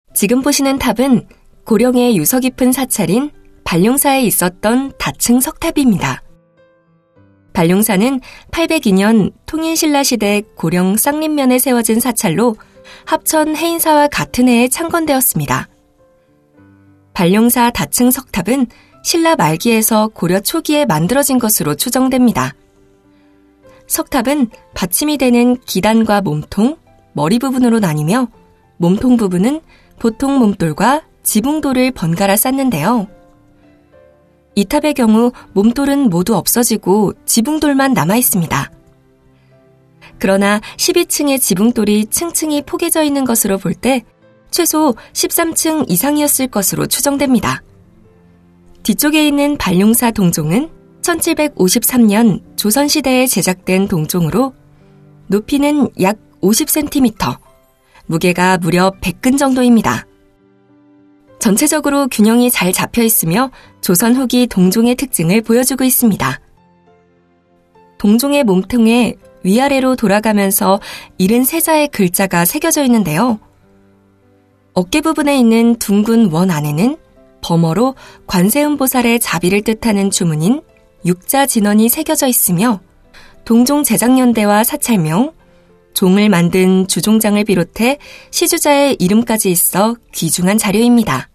지금 보시는 탑은 고령의 유서 깊은 사찰인 발룡사에 있었던 다층 석탑입니다. 발룡사는 802년 통인신라 시대 고령 쌍림면에 세워진 사찰로 합천 해인사와 같은 해에 창건되었습니다. 발룡사 다층 석탑은 신라 말기에서 고려 초기에 만들어진 것으로 추정됩니다. 석탑은 받침이 되는 기단과 몸통, 머리 부분으로 나뉘며 몸통 부분은 보통 몸돌과 지붕돌을 번갈아 쌓는데요. 이 탑의 경우 몸돌은 모두 없어지고 지붕돌만 남아 있습니다. 그러나 12층의 지붕돌이 층층이 포개져 있는 것으로 볼 때 최소 13층 이상이었을 것으로 추정됩니다. 뒤쪽에 있는 발룡사 동종은 1753년 조선시대에 제작된 동종으로 높이는 약 50cm, 무게가 무려 100근 정도입니다. 전체적으로 균형이 잘 잡혀 있으며 조선 후기 동종의 특징을 보여주고 있습니다. 동종의 몸통에 위아래로 돌아가면서 73자의 글자가 새겨져 있는데요. 어깨 부분에 있는 둥근 원 안에는 범어로 관세음보살의 자비를 뜻하는 주문인 육자진언이 새겨져 있으며 동종 제작연대와 사찰명, 종을 만든 주종장을 비롯해 시주자의 이름까지 있어 귀중한 자료입니다.